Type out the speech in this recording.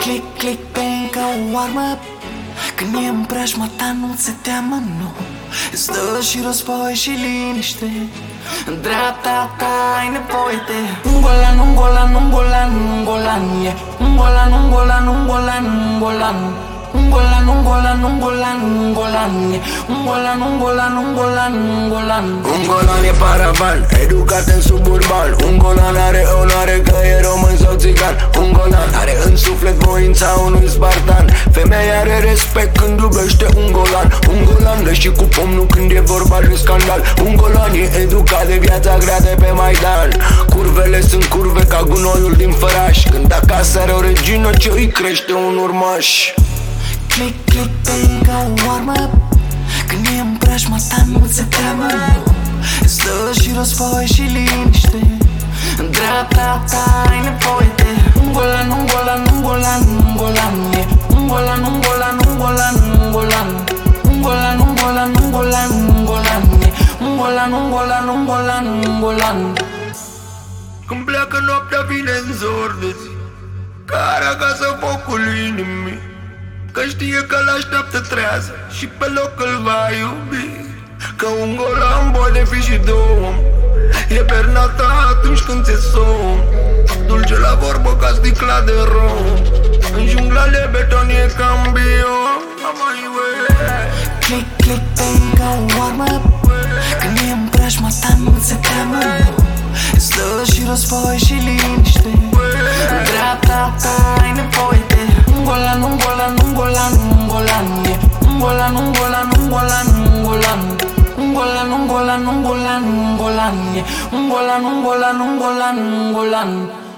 Click, click, bang, ca o armă. Când e în preajma ta, nu ți teamă, nu. Îți dă și război și liniște. În dreapta ta ai nevoie de un golan, un golan, un golan, un golan, yeah. Un golan, un golan, un golan, un golan. Un golan, un golan, un golan, un golan, yeah. Un golan, un golan, un golan, un golan. Un golan e paravan, educat în suburban. Un golan are onoare că e român sau țigan. Un golan are în suflet voința unui spartan. Femeia are respect când iubește un golan. Un golan dă și cu pomnul când e vorba de scandal. Un golan e educat de viața grea de pe Maidan. Curvele sunt curve ca gunoiul din făraș. Când acasă are o regină ce îi crește un urmaș. Click, click, bang, ca o armă. Când e în preajma ta, nu ți teamă, nu. Îți dă și război și liniște. În dreapta ta ai nevoie de un golan, un golan, un golan, un golan, yeah. Un golan, un golan, un golan, un golan. Un golan, un golan, un golan, un golan, yeah. Un golan, un golan, un golan, un golan. Când pleacă noaptea vine în zor de zi, care acasă focul inimii. Că știe că l-așteaptă trează și pe loc îl va iubi. Că un golan poate fi și două. E pernata atunci când ți-e somn. Dulce la vorbă ca sticla de rom. În jungla de beton e cambion. Click, click, bang, ca o armă. Când e în preajma ta, nu ți teamă, nu. Îți dă și război și liniște. În dreapta ta ai nevoie de un golan, un golan, un golan, un golan, yeah. Un golan, un golan, un golan, un golan. Un golan, un golan, un golan, un golan, yeah. Un golan, un golan, un golan, un golan.